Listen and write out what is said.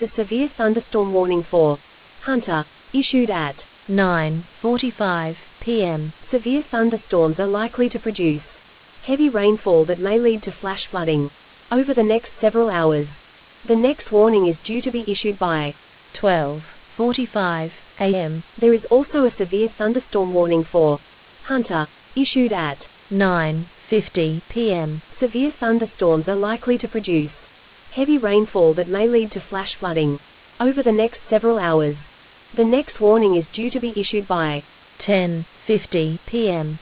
a severe thunderstorm warning for Hunter, issued at 9:45 p.m. Severe thunderstorms are likely to produce heavy rainfall that may lead to flash flooding over the next several hours. The next warning is due to be issued by 12:45 a.m. There is also a severe thunderstorm warning for Hunter, issued at 9:50 p.m. Severe thunderstorms are likely to produce heavy rainfall that may lead to flash flooding over the next several hours. The next warning is due to be issued by 10:50 p.m.